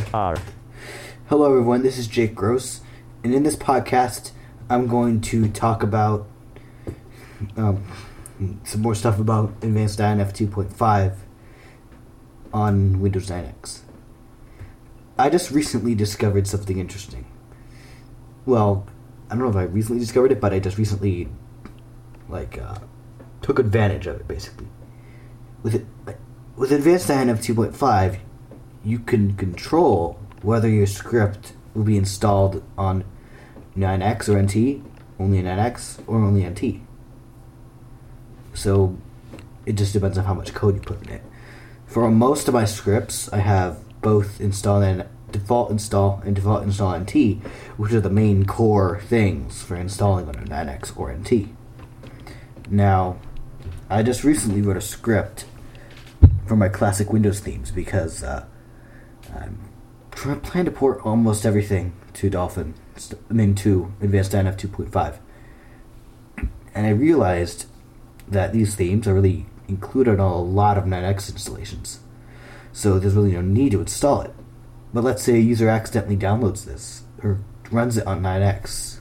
R. Hello everyone, this is Jake Gross, and in this podcast, I'm going to talk about some more stuff about Advanced INF 2.5 on Windows 9X. I just recently discovered something interesting. Well, I don't know if I recently discovered it, but I just recently, took advantage of it, basically. With Advanced INF 2.5, you can control whether your script will be installed on 9X or NT, only 9X, or only NT. So, it just depends on how much code you put in it. For most of my scripts, I have both install and default install NT, which are the main core things for installing on a 9X or NT. Now, I just recently wrote a script for my classic Windows themes because I'm trying to port almost everything to to Advanced INF 2.5. And I realized that these themes are really included on a lot of 9X installations. So there's really no need to install it. But let's say a user accidentally downloads this or runs it on 9X.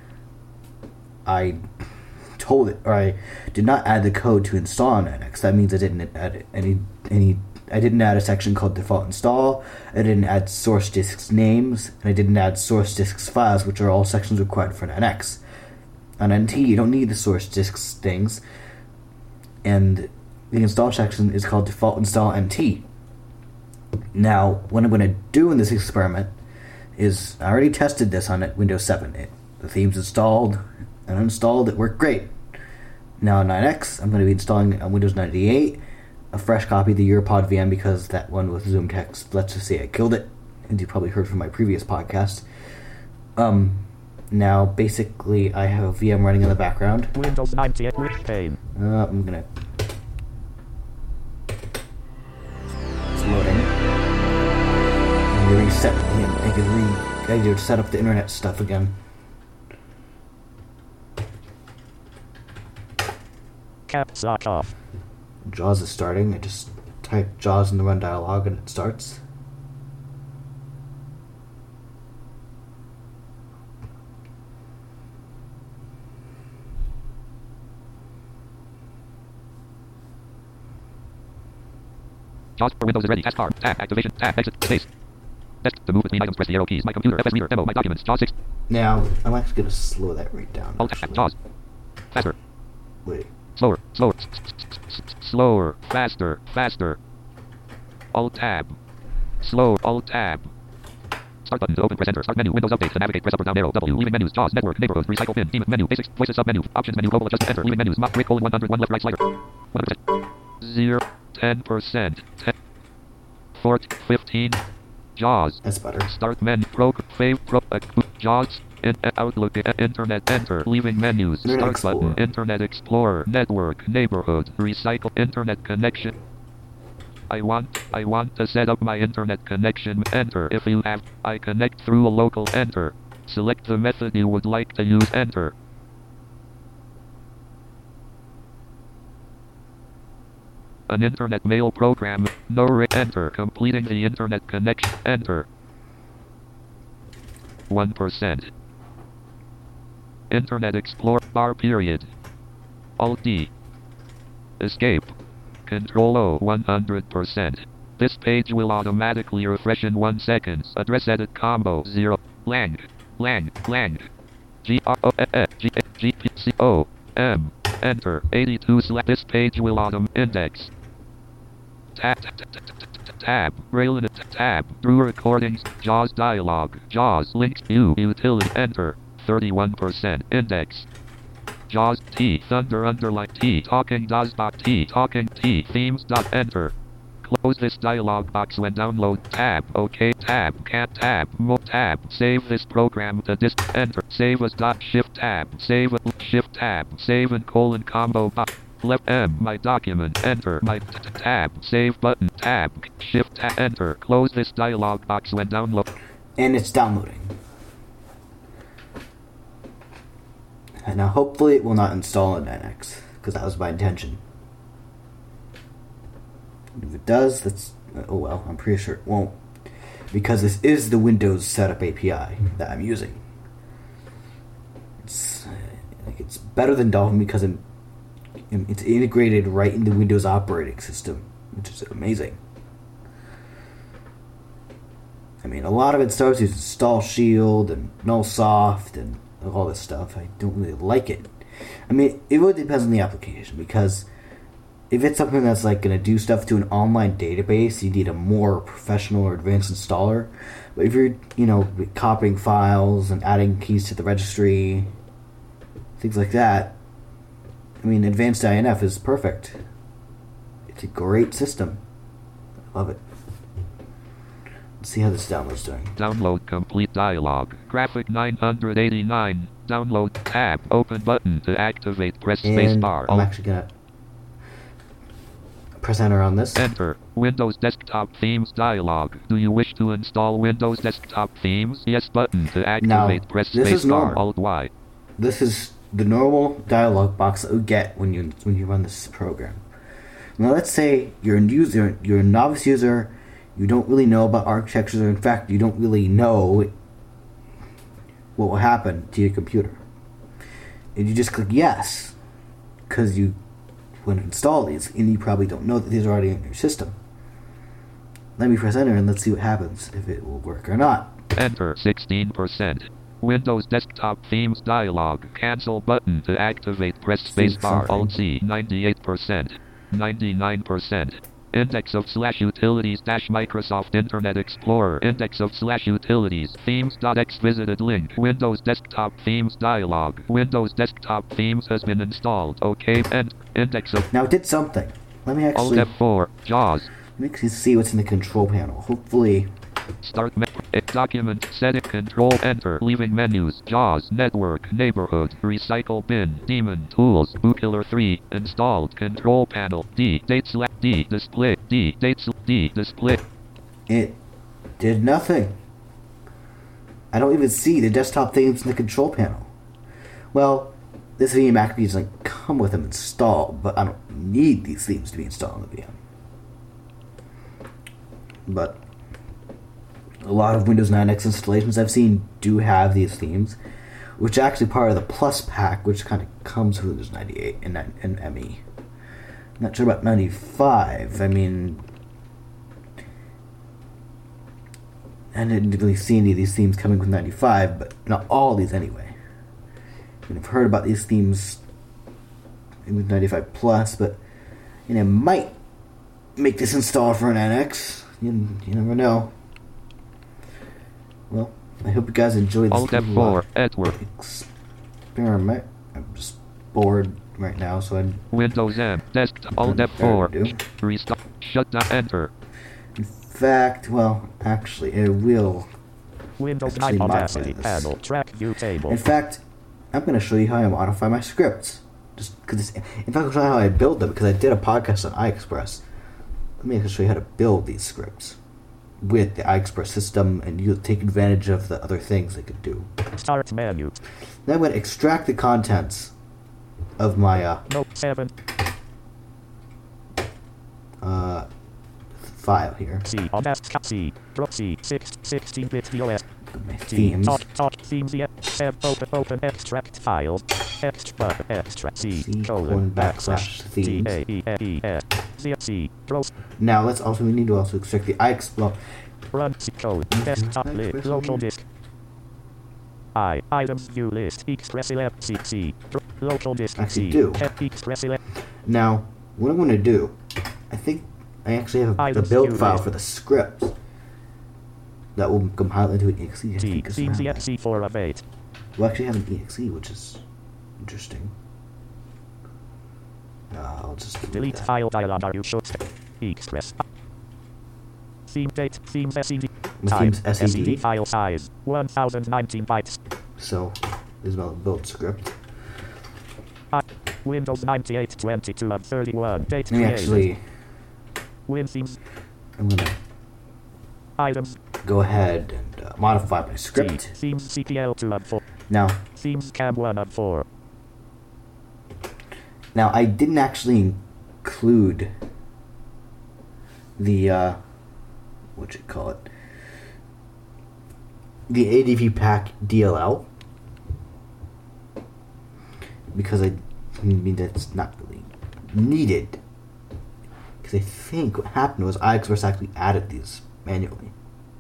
I did not add the code to install on 9X. That means I didn't add I didn't add a section called default install, I didn't add source disks names, and I didn't add source disks files, which are all sections required for 9X. On NT, you don't need the source disks things, and the install section is called default install NT. Now, what I'm going to do in this experiment is, I already tested this on Windows 7. The theme's installed and uninstalled, it worked great. Now on 9X, I'm going to be installing on Windows 98 a fresh copy of the Europod VM because that one with ZoomText, let's just say I killed it, and you probably heard from my previous podcast. Now, basically, I have a VM running in the background. Windows 98 with pane. I'm gonna... It's loading. I'm gonna reset... I need to set up the internet stuff again. Caps lock off. JAWS is starting. I just type JAWS in the run dialog and it starts. JAWS for Windows is ready. Taskbar. Tab. Activation. Tab. Exit. Space. Desk. To move between items, press the arrow keys. My computer. FS Reader. Demo. My documents. JAWS 6. Now, I'm actually going to slow that rate down. Alt Tab. JAWS. Faster. Wait. Slower. Slower. Slower. Faster. Faster. Alt Tab. Slow. Alt Tab. Start button to open. Press enter. Start menu. Windows update. To navigate. Press up or down arrow. W. Leaving menus. JAWS. Network. Neighborhood. Recycle. Bin. Theme. Menu. Basics. Voices. Sub menu. Options menu. Global adjustment. Enter. Leaving menus. Mop. Grid. 101 left. Right slider. 100%. 0. 10%. 10. 40. 15. JAWS. That's better. Start menu. JAWS. Outlook. Internet. Enter. Leaving menus. Internet Start button. Explorer. Internet Explorer. Network. Neighborhood. Recycle. Internet connection. I want to set up my internet connection. Enter. If you have, I connect through a local. Enter. Select the method you would like to use. Enter. An internet mail program. No. Enter. Completing the internet connection. Enter. 1%. Internet Explorer. Bar period. Alt D. Escape. Control O. 100%. This page will automatically refresh in 1 second. Address edit combo 0. Lang. GROGPCO. Enter. 82. This page will index. Tab. Braille tab. Through recordings. JAWS dialog. JAWS links view utility. Enter. 31%. Index. JAWS T. Thunder underline T. Talking DOS dot T. Talking T. Themes dot enter. Close this dialog box when download. Tab. OK. Tab. Cat tab. Mo tab. Save this program to disk. Enter. Save as dot shift tab. Save as shift tab. Save and colon combo box. Left M. My document. Enter. My tab. Save button. Tab. Shift tab. Enter. Close this dialog box when download. And it's downloading. And now hopefully it will not install in 9X, because that was my intention. And if it does, that's... oh well, I'm pretty sure it won't. because this is the Windows Setup API that I'm using. It's better than Dolphin because it's integrated right in the Windows operating system, which is amazing. I mean, a lot of it starts with Install Shield and Nullsoft and all this stuff. I don't really like it. I mean, it really depends on the application, because if it's something that's like going to do stuff to an online database, you need a more professional or advanced installer. But if you're, copying files and adding keys to the registry, things like that, I mean, Advanced INF is perfect. It's a great system. I love it. Let's see how this download's doing. Download complete dialog. Graphic 989. Download tab. Open button to activate. Press spacebar. I'm actually going to press enter on this. Enter. Windows Desktop Themes dialog. Do you wish to install Windows Desktop Themes? Yes button to activate. Now, press this is spacebar. normal. Alt-Y. This is the normal dialog box that you get when you run this program. Now let's say you're a novice user, you don't really know about architectures, or in fact you don't really know what will happen to your computer. And you just click yes, because you want to install these, and you probably don't know that these are already in your system. Let me press enter and let's see what happens, if it will work or not. Enter 16%. Windows Desktop Themes dialog. Cancel button to activate. Press spacebar. Alt-C. 98%. 99%. Index of /utilities Microsoft Internet Explorer. Index of /utilities themes.x visited link. Windows Desktop Themes dialog. Windows Desktop Themes has been installed. OK. And index of. Now it did something. Let me actually. Alt F4. JAWS. Let me see what's in the control panel. Hopefully. Start document setting control enter leaving menus JAWS network neighborhood recycle bin daemon tools bootkiller 3 installed control panel D dates D display D dates D display. It did nothing. I don't even see the desktop themes in the control panel. Well, this VM doesn't come with them installed, but I don't need these themes to be installed in the VM. But a lot of Windows 9X installations I've seen do have these themes, which are actually part of the Plus pack, which kind of comes with Windows 98 and ME. I'm not sure about 95. I mean, I didn't really see any of these themes coming with 95, but not all of these anyway. I mean, I've heard about these themes with 95 Plus, but it might make this install for an NX. You never know. Well, I hope you guys enjoyed this Alt-F4 experiment. I'm just bored right now, so I. Windows M desktop Alt-F4 restart shutdown enter. In fact, well, actually, it will. Windows 9 Audacity panel track view table. In fact, I'm going to show you how I modify my scripts. Just because, in fact, I'll show you how I build them, because I did a podcast on iExpress. Let me actually show you how to build these scripts with the iExpress system, and you'll take advantage of the other things they could do. Start menu. Then I'm going to extract the contents of my Note 7 file here. C Audacity C drop C 16-bit DOS My themes. talk themes tab open extract files extract C colon backslash themes. C close. Now we need to also extract the iExpress. Run C code desktop list local disk items view list express 11 C local disk Actually C do. express 11. Now, what I'm going to do, I think I actually have the build file for the script that will compile into an exe. Themes exe 4 of 8. We'll actually have an exe, which is interesting. I'll just Delete that. file dialog. Are you sure? Express. Theme date. Themes SED. The Time. themes SED. SED file size 1019 bytes. So, this is my build script. Windows 98 22 of 31. Date Let me created. actually, WinThemes. I'm going to Items. go ahead and modify my script. Themes CPL 2 of 4. Now, Themes Cam 1 of 4. Now, I didn't actually include the, the ADV pack DLL, because I mean that's not really needed. Because I think what happened was iXverse actually added these manually.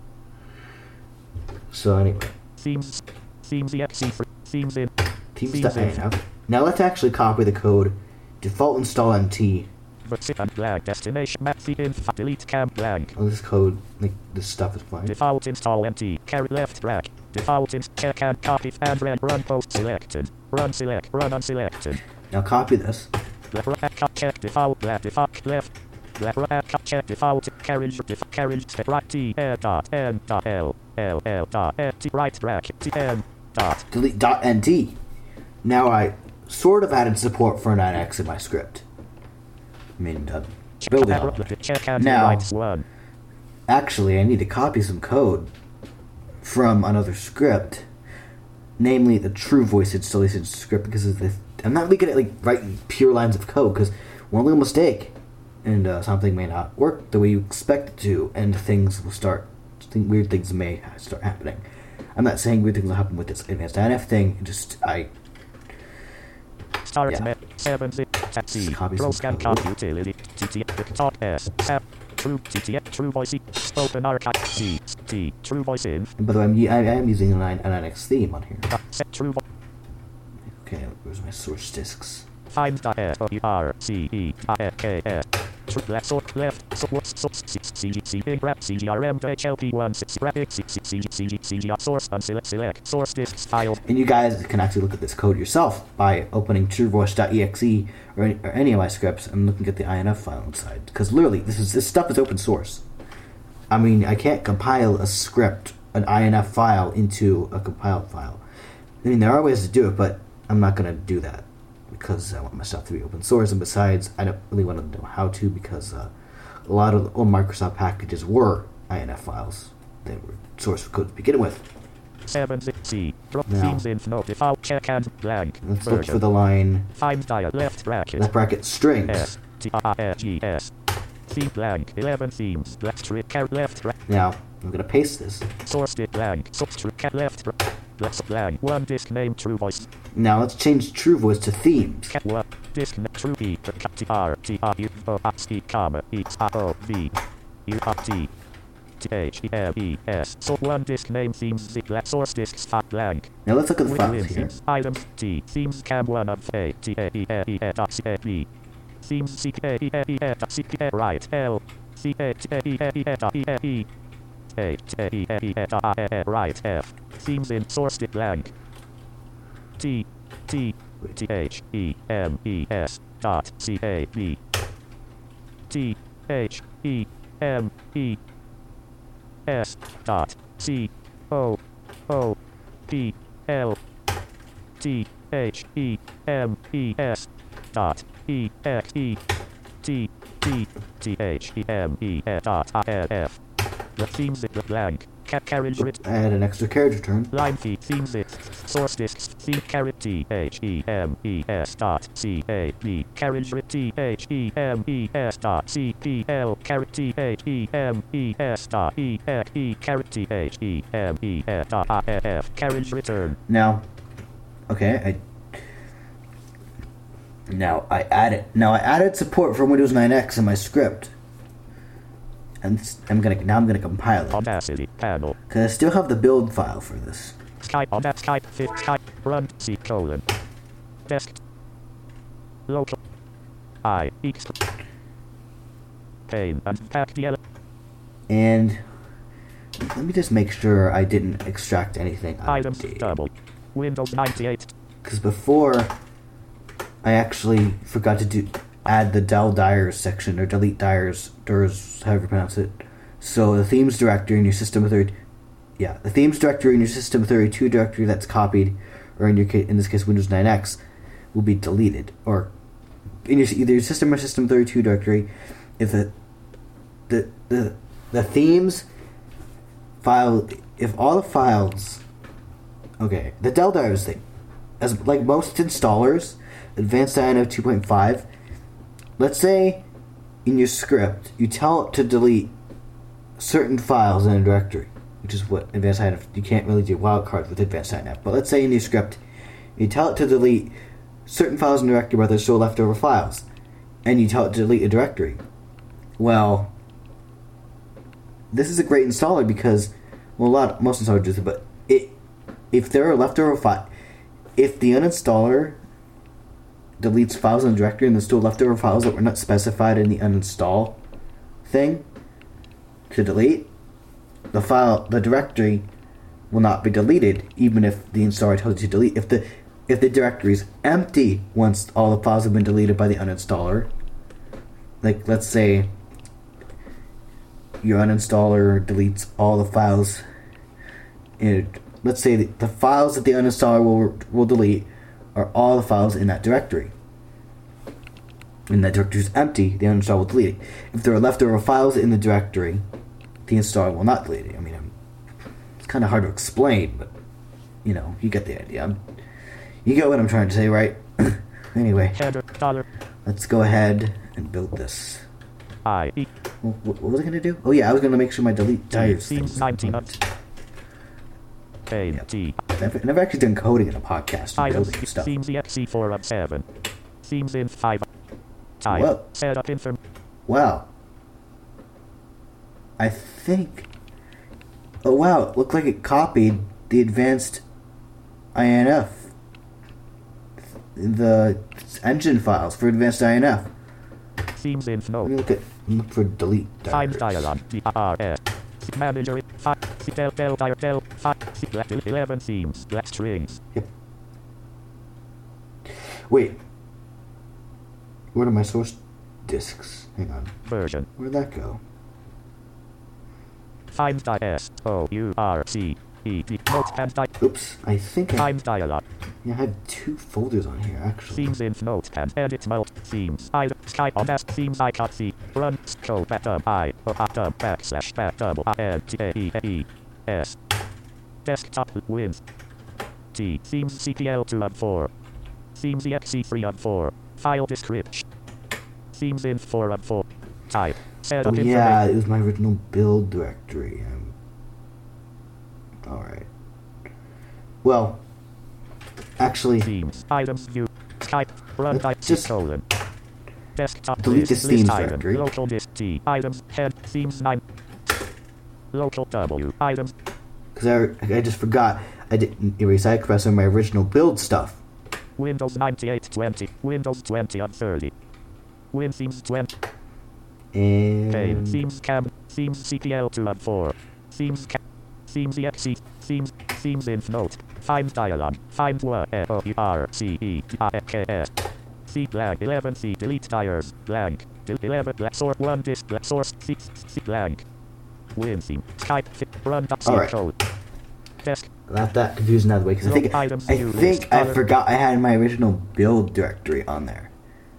So anyway, Themes exe themes in themes.inf. Now let's actually copy the code. Default install nt. zip and blank destination map the inf delete cam blank. Oh, this code, like this stuff is fine. Default install nt carry left bracket. Default can copy and run post selected. Run unselected. Now copy this. Check default left default left. Check default carriage right t dot n dot l dot t right bracket t n dot Delete dot .nt. Now I sort of added support for 9x in my script. I mean, building on it. Now, actually, I need to copy some code from another script, namely the True Voice installation script, because I'm not looking at like writing pure lines of code, because one little mistake and something may not work the way you expect it to, and weird things may start happening. I'm not saying weird things will happen with this advanced INF thing. Start Yeah. 7 zip taxi Copy pro some scan code. copy utility TTF talk S app true TTF true voice open archive C T true voice in And by the way, I am using a 9x theme on here. set true voice Okay, where's my source disks? find dot S O U R C E K S true left sort left source CGC big rap CGRM HLP1 graphic CG source unselect source disks file. And you guys can actually look at this code yourself by opening truevoice.exe or any of my scripts and looking at the INF file inside. Because literally, this stuff is open source. I mean, I can't compile a script, an INF file, into a compiled file. I mean, there are ways to do it, but I'm not going to do that because I want my stuff to be open source. And besides, I don't really want to know how to, because a lot of the old Microsoft packages were INF files. They were source code to begin with. 7 zip C drop Now. themes in no default check and blank Let's look for the line find dial left bracket left bracket strings. S T R G S theme blank 11 themes left trick left right Now, I'm going to paste this. source did blank subtract left left blank one disk name true voice Now let's change True Voice to themes. cat one disk name true E T R T R U O X E comma E R O V U R T T H E M E S so one disk name themes the black source disks blank Now let's look at the Within files here. themes items T themes cam 1 of A T A E A E dot C A B themes C A E A E dot C A right L C A T A E A E dot E A E A T A E A E dot A right F themes in source did blank T T T H E M E S dot C A B T H E M E S dot C O O P L T H E M E S dot E X E T T T H E M E S dot I N F. The themes in the blank. Carriage writ. I had an extra carriage return. Line feed themes it. Source disks. Theme carrot T H E M E S dot C A B. Carriage writ T H E M E S dot C P L. Carrot T H E M E S dot E X E. Carrot T H E M E S dot I N F. Carriage return. Now, okay, I added support for Windows 9X in my script. And I'm gonna compile it. Audacity panel. Cause I still have the build file for this. Skype on that Skype fit Skype run C colon desk local I X pane and pack the And let me just make sure I didn't extract anything out items of double Windows 98 because before I actually forgot to add the del Dyers section or delete Dyers, however you pronounce it. So the themes directory in your system the themes directory in your system 32 directory that's copied, or in this case Windows 9X, will be deleted. Or in either your system or system 32 directory, if the themes file, if all the files, okay, the del Dyers thing, as like most installers, Advanced INF 2.5. Let's say in your script you tell it to delete certain files in a directory. which is what advanced INF. You can't really do wildcards with advanced INF. But let's say in your script, you tell it to delete certain files in the directory where there's still leftover files, and you tell it to delete a directory. Well, this is a great installer because, well, most installers do it, but if there are leftover files, if the uninstaller deletes files in the directory and there's still leftover files that were not specified in the uninstall thing to delete, the directory will not be deleted, even if the installer tells you to delete. If the directory is empty once all the files have been deleted by the uninstaller, like let's say your uninstaller deletes all the files, let's say the files that the uninstaller will delete are all the files in that directory. When that directory is empty, the uninstaller will delete it. If there are leftover files in the directory, the installer will not delete it. I mean, it's kind of hard to explain, but you know, you get the idea. You get what I'm trying to say, right? Anyway, let's go ahead and build this. What was I going to do? Oh yeah, I was going to make sure my delete tires Seems 19 T. I've never actually done coding in a podcast. Items. Building stuff. Seems EXE4 of 7. Seems in 5. Time. Well, Setup inform. wow. I think. Oh wow! It looked like it copied the advanced INF, the engine files for advanced INF. Seems in Let me look for delete. Find directories. dialog. DRS. Manager. 5. Del 5. 11 seams. Black strings. Yep. Wait. Where are my source disks? Hang on. Version. Where'd that go? Find S O U R C E D. Notepad. Oops. I think I Find dialog. had 2 folders on here actually. Seams in notepad. Edit mult. Seams. Skype on S. Seams I cut C. Run. Code backup I. Backslash back double N T A E E S. Desktop wins. T. Seams CPL 2 of 4. Seams EXE 3 of 4. File description. Seams in 4 of 4. Type. Setup Oh information. yeah, it was my original build directory. Alright. Well, actually, Themes. Items view. Skype. Run Let's type just colon. Desktop delete list. this List themes item. directory. Local disk T. Items. Head. Themes 9. Local W. Items. because I just forgot I didn't erase iExpress on my original build stuff. Windows 9820. Windows 20 of 30. WinThemes 20. Pane. And Themes cam. Themes CPL 2 of 4. Themes cam. Themes exe. Themes inf note. Find dialog. Find word. OURCE. C blank 11 C delete tires blank 11 black source 1 disk black source C blank WinTheme Skype fit run All right. code desk left that confusing out of the way because Look items I view think list, I other- forgot I had my original build directory on there,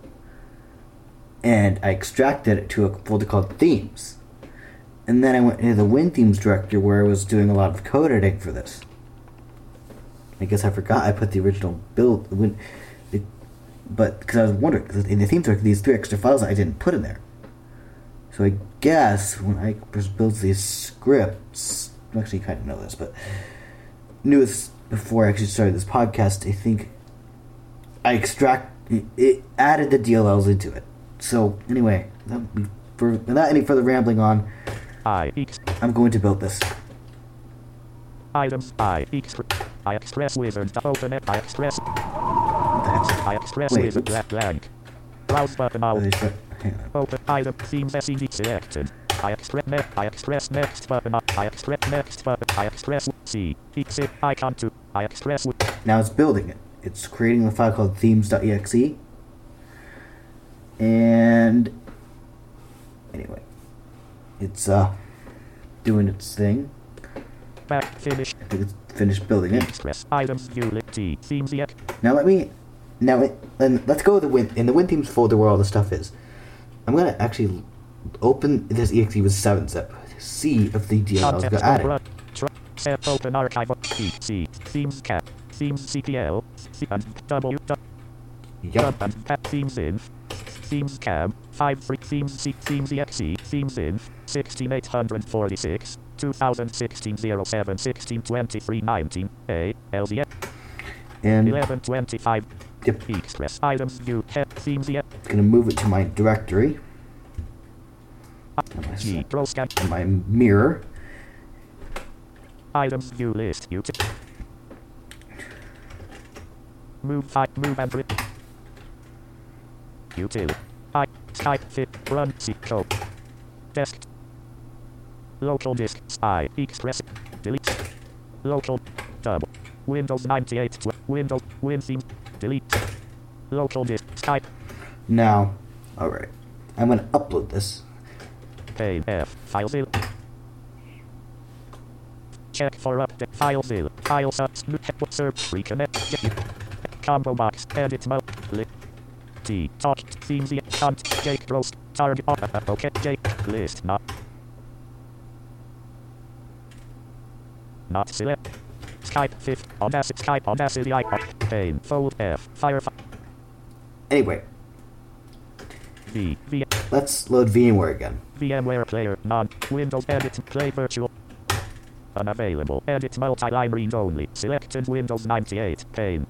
and I extracted it to a folder called themes, and then I went into the WinThemes directory where I was doing a lot of code editing for this. I guess I forgot I put the original build but because I was wondering, because in the themes directory, these 3 extra files I didn't put in there. So I guess when I builds these scripts, actually you kind of know this, but knew this before I actually started this podcast, I think I it added the DLLs into it. So anyway, without any further rambling on, I'm going to build this. items I express wizard open it I express Wait, wizard oops. blank browse button out Hang on. open item themes SED selected I express next button I express next button I express C exit icon 2 I express Now it's building it. It's creating a file called themes.exe. And anyway, it's doing its thing. back finish I think it's finished building it. express items view lit T themes EX Now let's go with in the WinThemes folder where all the stuff is. I'm gonna actually open this exe with 7-zip. See if the DLLs got added. Set open archive C themes cap themes CPL C and W Yup. and themes inf themes cam 5 3 themes C themes exe themes inf 16846 2016 07 16 23 19 A LZ And 1125 yep, Express items view themes I'm gonna move it to my directory. And G pro scan my mirror. items view list util move 5 move and rip util I Skype fit run C code desk local disk I express delete local double Windows 98 Windows WinTheme delete local disk Skype Now, alright. I'm gonna upload this. pane F FileZilla check for update FileZilla file subs search reconnect combo box edit mode T talk themes count Jake roast target okay Jake list not select Skype 5 Audacity Skype Audacity icon pane fold F Firefox Anyway, V let's load VMware again. VMware player non Windows edit play virtual unavailable edit multi-line read only selected Windows 98 pane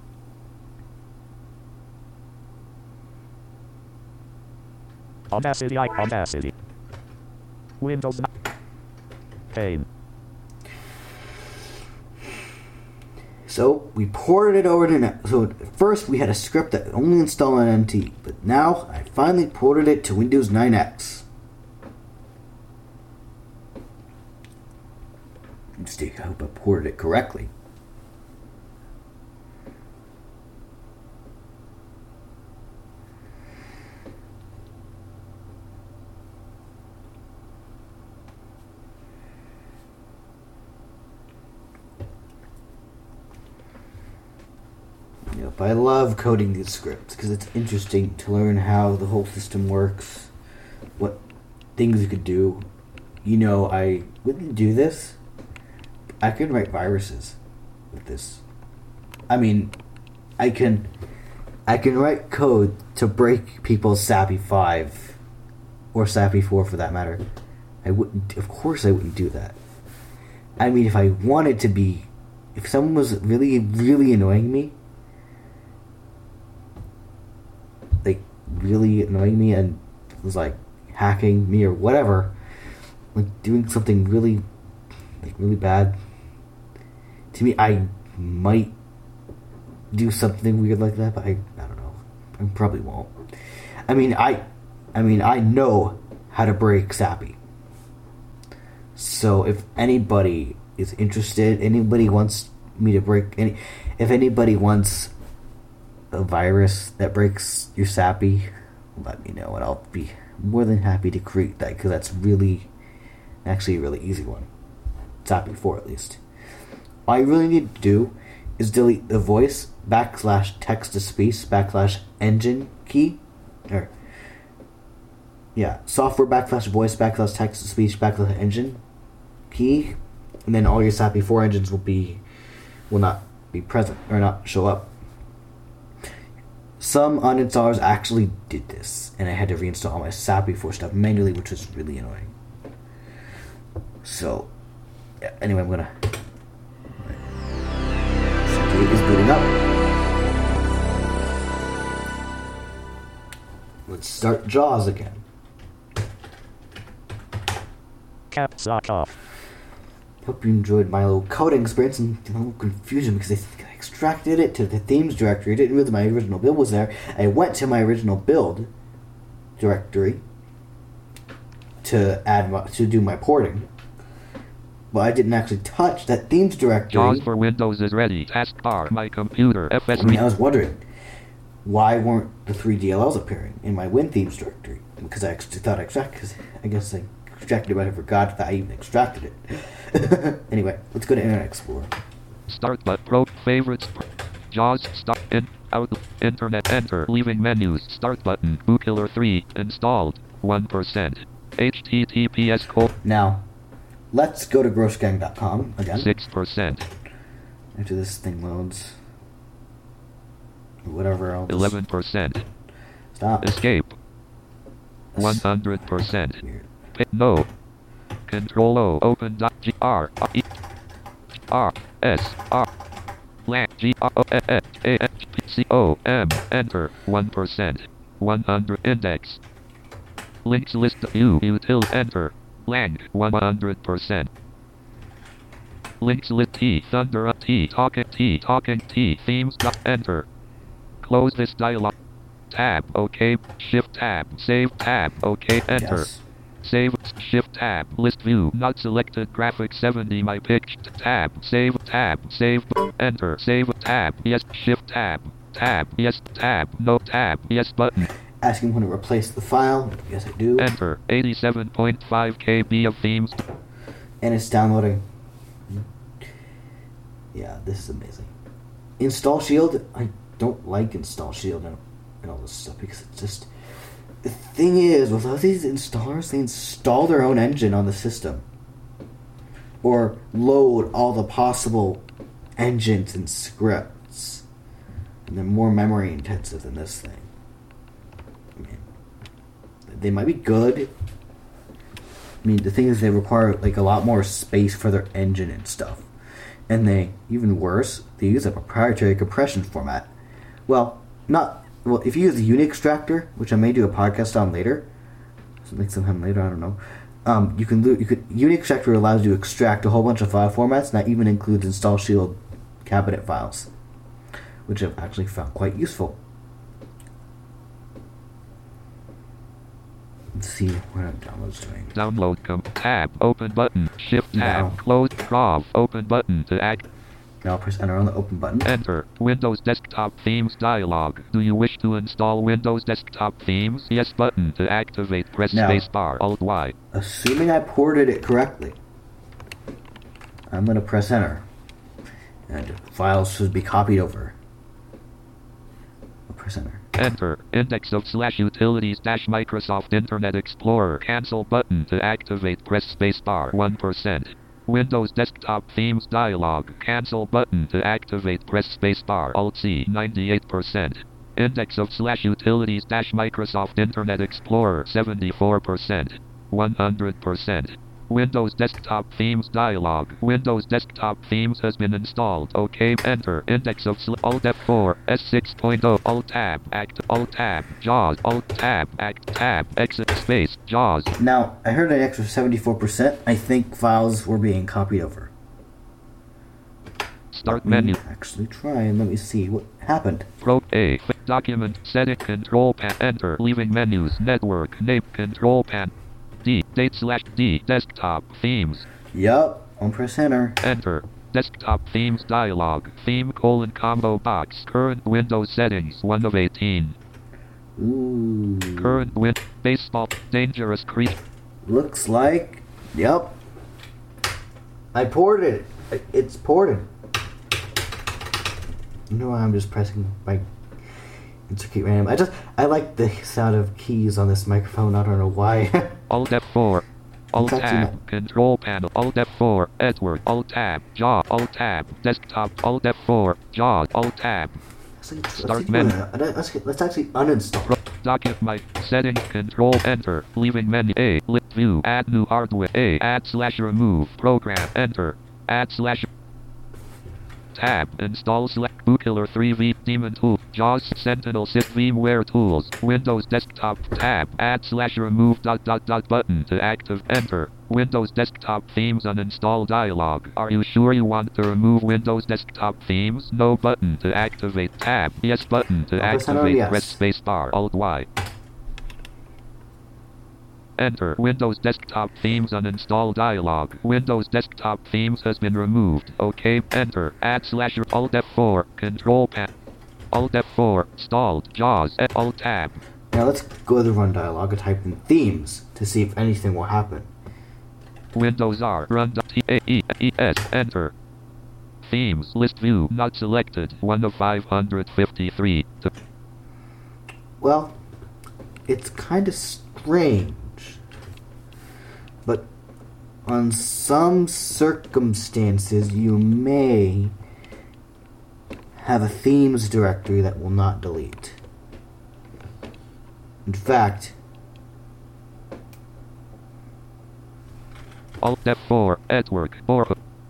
Audacity Audacity Windows pane So we ported it over to so at first we had a script that would only install on NT, but now I finally ported it to Windows 9X. I hope I ported it correctly. Yep, I love coding these scripts because it's interesting to learn how the whole system works, what things you could do. You know, I wouldn't do this. I could write viruses with this. I mean, I can write code to break people's SAPI 5 or SAPI 4 for that matter. Of course I wouldn't do that. I mean, if I wanted to be, if someone was really, really annoying me, like really annoying me and was like hacking me or whatever, like doing something really, like really bad to me, I might do something weird like that, but I don't know. I probably won't. I mean, I know how to break SAPI. So if anybody is interested, anybody wants me to break if anybody wants a virus that breaks your SAPI, let me know and I'll be more than happy to create that because that's actually a really easy one. SAPI 4 at least. All you really need to do is delete the voice / text to speech / engine key, or software / voice / text to speech / engine key, and then all your SAPI 4 engines will not be present or not show up. Some uninstallers actually did this, and I had to reinstall all my SAPI 4 stuff manually, which was really annoying. So, anyway, I'm gonna. It is booting up. Let's start JAWS again. caps lock off Hope you enjoyed my little coding experience and a little confusion because I extracted it to the themes directory. I didn't realize my original build was there. I went to my original build directory to do my porting, but I didn't actually touch that themes directory. JAWS for Windows is ready. Taskbar, my computer, FS. I was wondering why weren't the 3 DLLs appearing in my WinThemes directory? Because I thought I extracted. Because I guess I extracted it, but I forgot that I even extracted it. Anyway, let's go to Internet Explorer. Start but pro favorites. JAWS start in out Internet enter leaving menus start button Bookiller 3 installed 1% HTTPS Now, let's go to grossgang.com again. 6% After this thing loads. Whatever else. 11% Stop. escape 100% no Control O. Open dot G R E R S R. LAN G R O N A N P C O M. Enter 1%. 100 index. Links list view util enter. Lang 100%. Links list T Thunder T talking T themes dot enter. Close this dialog. Tab OK. Shift tab. Save tab OK. Enter. Yes. Save shift tab. List view not selected. Graphic 70 my pitched tab. Save tab. Save enter. Save tab. Yes. Shift tab. Tab. Yes. Tab. No tab. Yes button. Asking when to replace the file. Yes, I do. Enter 87.5 KB of themes. And it's downloading. Yeah, this is amazing. Install Shield. I don't like Install Shield and all this stuff because it's just... The thing is, with all these installers, they install their own engine on the system. Or load all the possible engines and scripts. And they're more memory intensive than this thing. I mean, they might be good. I mean, the thing is, they require like a lot more space for their engine and stuff. And they, even worse, they use a proprietary compression format. Well, if you use the Unix extractor, which I may do a podcast on later, sometime later, I don't know. Unix extractor allows you to extract a whole bunch of file formats, and that even includes install shield cabinet files, which I've actually found quite useful. Let's see what download's doing. Download tab open button shift tab No. close Grov open button to act. Now press enter on the open button. Enter Windows Desktop Themes dialog. Do you wish to install Windows Desktop Themes? Yes button to activate. Press Now, spacebar Alt Y. Assuming I ported it correctly, I'm going to press enter. And files should be copied over. I'll press enter. Enter index of /utilities Microsoft Internet Explorer. Cancel button to activate. Press spacebar 1%. Windows Desktop Themes dialog. Cancel button to activate. Press spacebar Alt C 98%. Index of /utilities Microsoft Internet Explorer 74%. 100%. Windows Desktop Themes dialog. Windows Desktop Themes has been installed. OK. Enter. Index of Alt F4. S6.0. Alt Tab. Act. Alt Tab. JAWS. Alt Tab. Act. Tab. Exit. Space. JAWS. Now, I heard an extra 74%. I think files were being copied over. Start menu. Actually try and let me see what happened. Pro A. Document. Setting. Control pan. Enter. Leaving menus. Network. Name. Control pan. D. Date/D. Desktop Themes. Yup. I'll press enter. Enter. Desktop Themes dialog. Theme : combo box. Current Windows settings 1 of 18. Ooh. Current baseball. Dangerous creep. Looks like... Yup. I ported it. It's ported. You know why I'm just pressing my... Insert random. I like the sound of keys on this microphone. I don't know why. Alt F4. Alt It's actually Tab. not- Control panel. Alt F4. Edward. Alt Tab. JAWS. Alt Tab. Desktop. Alt F4. JAWS. Alt Tab. Start menu. Let's actually uninstall. Docket my settings. Control Enter. Leaving menu. A. Lit view. Add new hardware. A. Add/remove. Program. Enter. Add/ Tab. Install select Bookiller 3V Daemon Tool. JAWS Sentinel Sys VMware Tools. Windows Desktop. Tab. Add/remove ... button to active. Enter. Windows Desktop Themes uninstall dialog. Are you sure you want to remove Windows Desktop Themes? No button to activate. Tab. Yes button to Press enter, activate. yes. Press spacebar Alt Y. Enter. Windows Desktop Themes uninstall dialog. Windows Desktop Themes has been removed. OK. Enter. Alt F4. Control pan. Alt F4. Stalled. JAWS. Alt Tab. Now let's go to the run dialog and type in themes to see if anything will happen. Windows R. Run. T-A-E-E-S. Enter. Themes. List view. Not selected. 1 of 553. Well, it's kind of strange. But on some circumstances, you may have a themes directory that will not delete. In fact, Alt F4. Network. Or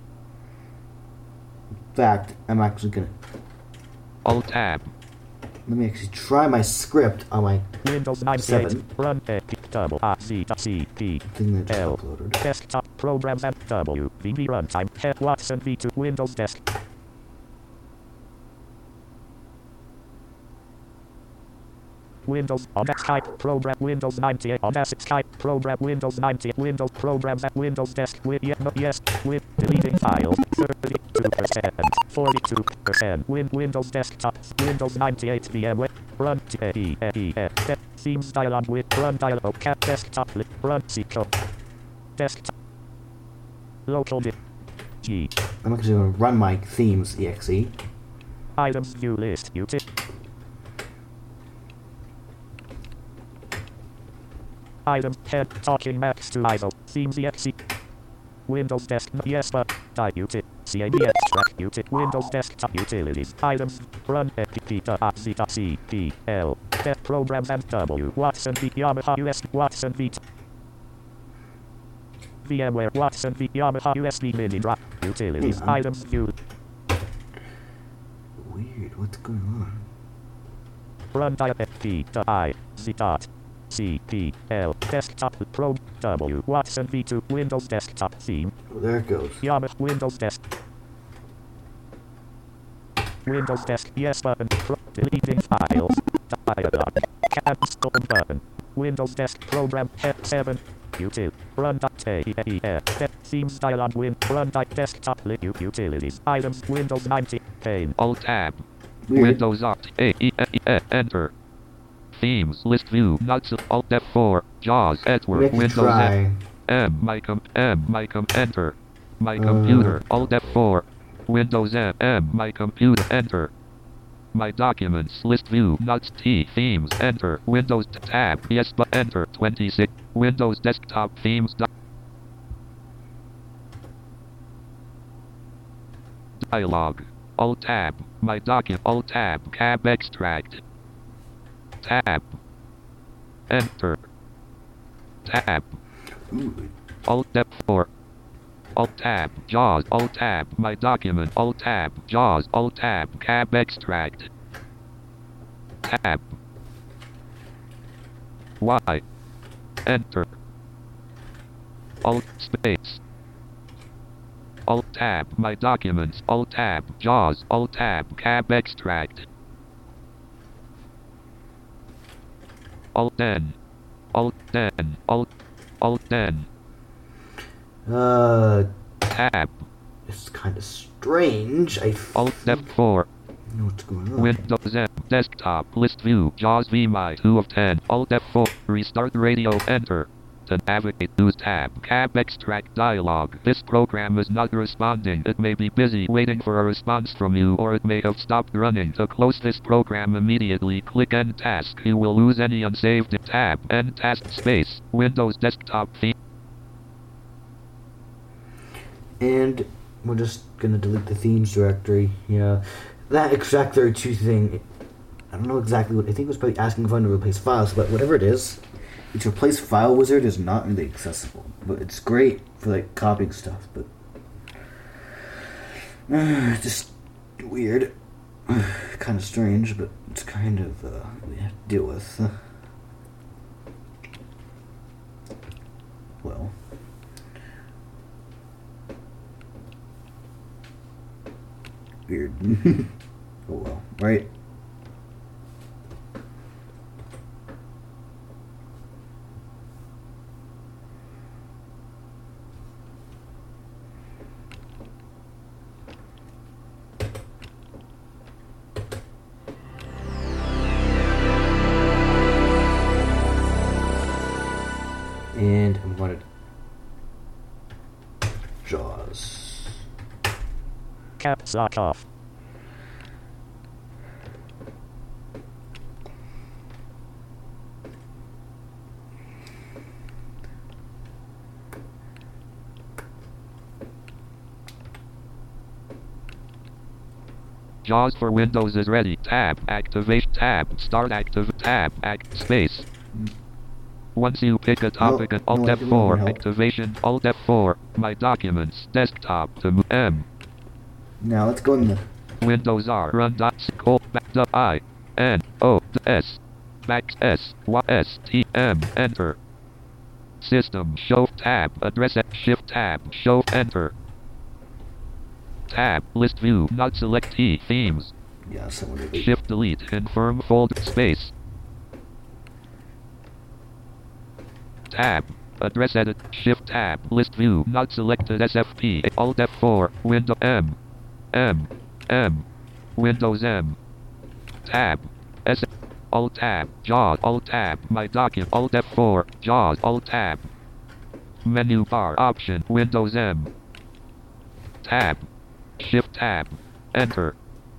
In fact, I'm actually gonna. Alt Tab. Let me actually try my script on my Windows 98. 7. Run double RZCP. thing that just L. uploaded. Desktop programs and W. VB runtime. Head Watson V2. Windows Desk. Windows on Skype program Windows 98 on Skype program Windows 98 Windows programs at Windows Desk with yes with deleting files 32% 42% Windows Desktop Windows 98 VMware run Themes dialog with run dialog cat desktop run C desktop local G I'm actually gonna run my themes exe. items view list util Items head talking max to ISO themes exe Windows desk yes but die util CAB extract util Windows desktop utilities items run cpl dev programs and W Watson v Yamaha USB Watson v VMware Watson v Yamaha USB mini drive utilities items view Weird, what's going on? run dial I Z dot CPL desktop pro W Watson V2 Windows desktop theme Oh, there it goes. Yamaha Windows desk Windows desk yes button deleting files dialog cancel button Windows desk program head 7 util run themes dialog run desktop utilities items Windows 90 pane Alt Tab. Weird. Windows Alt Enter. Themes list view. Not Alt F4. JAWS. Edward. Let's Windows try. M. My enter. My computer. Alt F4. Windows M. My computer. Enter. My documents list view. Not T. Themes. Enter. Windows tab. Yes but enter. 26. Windows desktop themes. Dialog. Alt tab. My document. Alt tab. Cab extract. Tab. Enter. Tab. Ooh, Alt F4. Alt tab. JAWS. Alt tab. My document. Alt tab. JAWS. Alt tab. Cab extract. Tab. Y. Enter. Alt space. Alt tab. My documents. Alt tab. JAWS. Alt tab. Cab extract. Alt N. Alt N. Alt N. Tab. It's kind of strange. Alt F4. know what's going on. Windows M. Desktop. List view. JAWS VMI 2 of 10. Alt F4. Restart radio. Enter. To navigate, use tab. Cab extract dialog. This program is not responding. It may be busy waiting for a response from you, or it may have stopped running. To close this program immediately, click End Task. You will lose any unsaved tab. End Task space. Windows desktop theme. And we're just gonna delete the themes directory. Yeah, that extract 32 thing. I don't know exactly what. I think it was probably asking if I want to replace files, but whatever it is. Its replace file wizard is not really accessible, but it's great for like copying stuff. But just weird, kind of strange, but it's kind of we have to deal with. Well, weird. Oh well, right? And I'm going to JAWS. Caps lock off. JAWS for Windows is ready. Tab. Activation. Tab. Start active. Tab. Act. Space. Once you pick a topic, No, and Alt no, I F4, didn't know. activation, Alt F4, My Documents, desktop to M. Now let's go in the... Windows R, run dot, call, back, the I, N, O, the S, back, S, Y, S, T, M, enter. System, show, tab, address, shift, tab, show, enter. Tab, list view, not select T, themes. Yeah, someone did it. Shift, delete, confirm, folder, space. Tab, address edit, shift, tab, list view, not selected, SFP, Alt F4, window, M, Windows M, tab, S, Alt tab, JAWS, Alt tab, My Document, Alt F4, JAWS, Alt tab. Menu bar, option, Windows M, tab, shift tab, enter.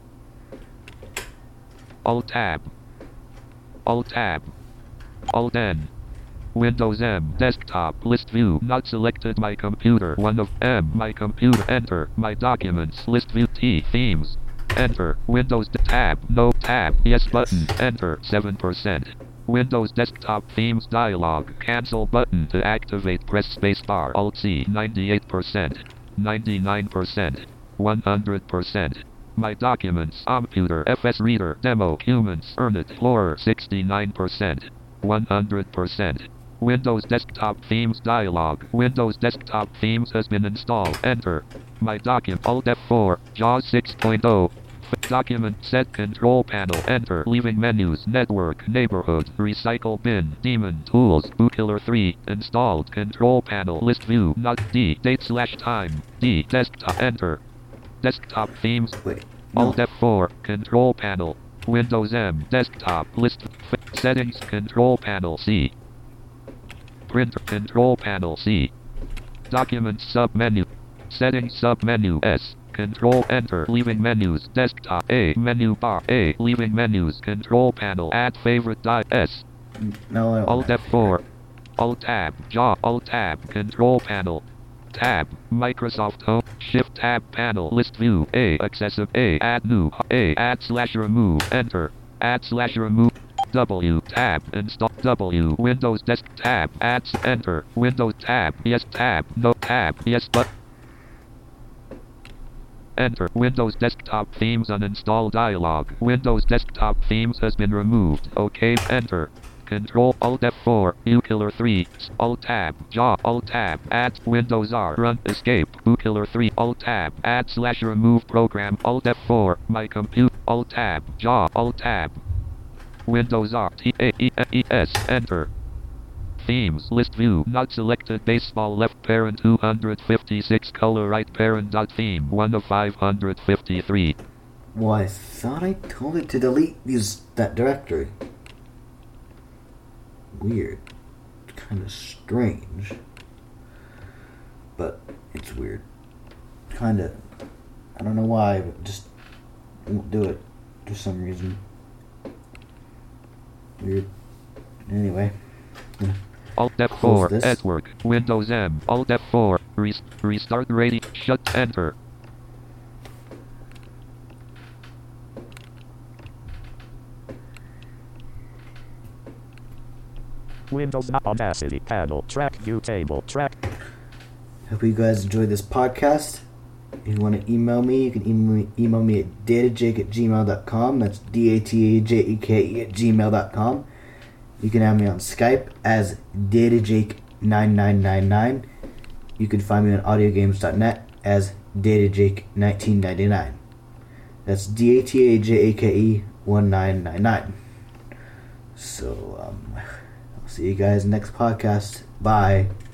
Alt tab, Alt tab, Alt N. Windows M, desktop, list view, not selected, My Computer, 1 of M, My Computer, enter, My Documents, list view, T, themes, enter, Windows, tab, no, tab, yes button, enter, 7%. Windows desktop themes dialog, cancel button to activate, press spacebar, Alt C, 98%, 99%, 100%. My Documents, Computer, FS Reader, Demo, Humans, Earn It, Explorer, 69%, 100%. Windows Desktop Themes dialog. Windows Desktop Themes has been installed. Enter. My Document, Alt F4, JAWS 6.0. Document Set Control Panel. Enter. Leaving menus. Network. Neighborhood. Recycle Bin. Daemon. Tools. Bootkiller 3. Installed. Control Panel. List View. Not D. Date/time. D. Desktop. Enter. Desktop Themes. Wait. No. Alt F4. Control Panel. Windows M. Desktop. List. Settings. Control Panel. C. Printer. Control Panel. C. Documents submenu. Settings submenu. S. Control Enter. Leaving menus. Desktop. A. Menu bar. A. Leaving menus. Control Panel. Add favorite die. S. No, I don't Alt have F4. Alt Tab. JAWS. Alt Tab. Control Panel. Tab. Microsoft Home. Shift Tab Panel. List View. A. Accessible. A. Add New. A. Add/remove. Enter. Add/remove. W. Tab. Install. W. Windows Desk. Tab. Adds. Enter. Windows Tab. Yes. Tab. No. Tab. Yes. But. Enter. Windows Desktop Themes uninstall dialog. Windows Desktop Themes has been removed. OK. Enter. Control Alt F4. Bootkiller 3. Alt Tab. JAWS. Alt Tab. Add. Windows R. Run. Escape. Bootkiller 3. Alt Tab. Add/remove program. Alt F4. My Computer. Alt Tab. JAWS. Alt Tab. Windows R. TAES. Enter. Themes. List view. Not selected. Baseball left parent 256. Color right parent. Dot theme 1 of 553. Well, I thought I told it to delete that directory. Weird. Kind of strange. But it's weird. Kind of. I don't know why, but just won't do it for some reason. Weird. Anyway. Alt Close F4. this. Network. Windows M. Alt F4. Restart radio. Shut. Enter. Windows Audacity panel. Track view table. Track. Hope you guys enjoyed this podcast. If you want to email me, you can email me at datajake@gmail.com. That's datajeke@gmail.com. You can have me on Skype as datajake9999. You can find me on audiogames.net as datajake1999. That's datajake1999. So, I'll see you guys next podcast. Bye.